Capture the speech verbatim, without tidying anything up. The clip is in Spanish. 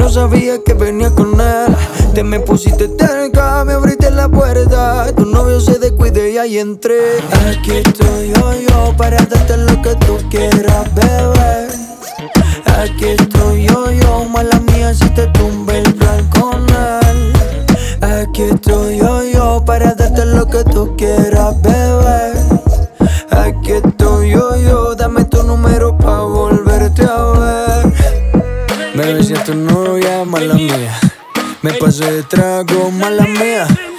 no sabía que venía con él. Te me pusiste cerca, me abriste la puerta. Tu novio se descuide y ahí entré. Aquí estoy yo, yo, para darte lo que tú quieras, bebé. Aquí estoy yo, yo, mala mía si te tumbe el plan con él. Aquí estoy yo, yo, para darte lo que tú quieras, bebé. Aquí estoy yo, yo, dame tu número pa' volverte a ver. Bebé, si es tu novia, mala mía. Me pasé de trago, mala mía.